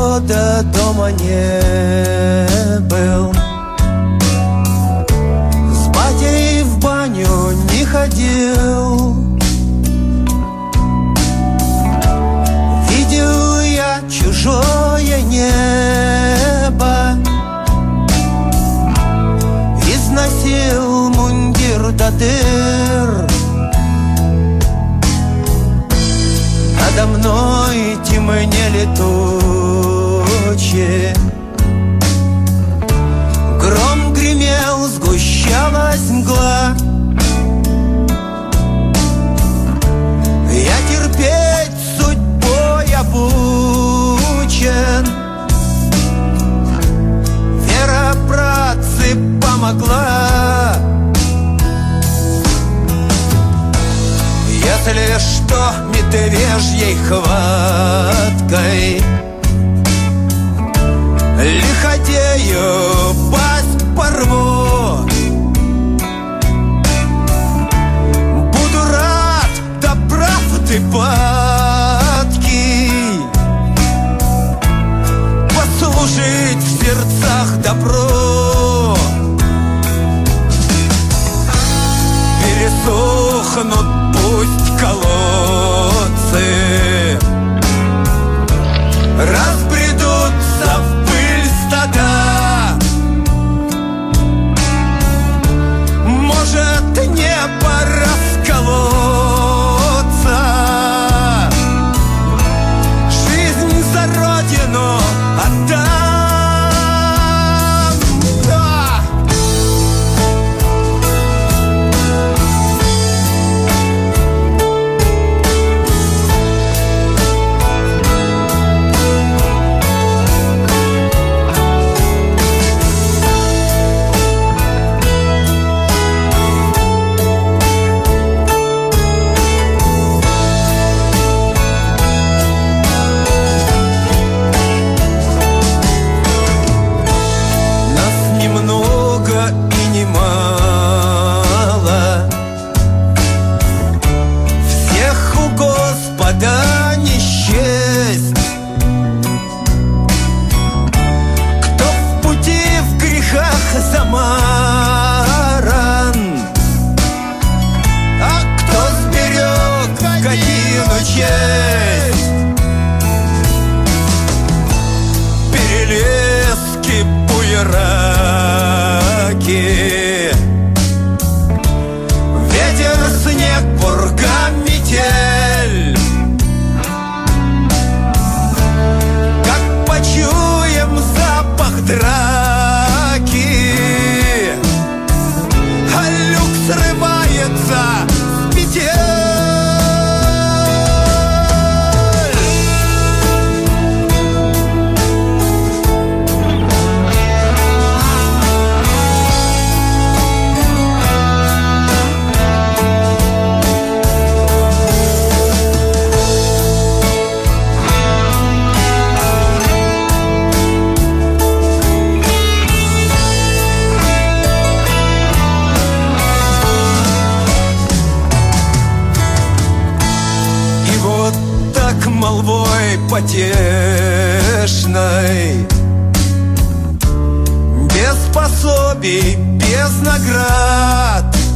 года дома не был. С батей в баню не ходил. Видел я чужое небо, износил мундир до дыр. Надо мной темнели тучи, гром гремел, сгущалась мгла. Я терпеть судьбой обучен, вера, братцы, помогла. Если что, медвежьей хваткой лиходею пасть порву. Буду рад до правды падки послужить в сердцах добру. Пересохнут пусть колодцы, разбредутся в пыль стада. Может, небо расколоться, жизнь за родину отдам. Перелески, буераки, ветер, снег, пурга, метель. Как почуем запах драки, а люк срывается с петель. Молвой потешной, без пособий, без наград,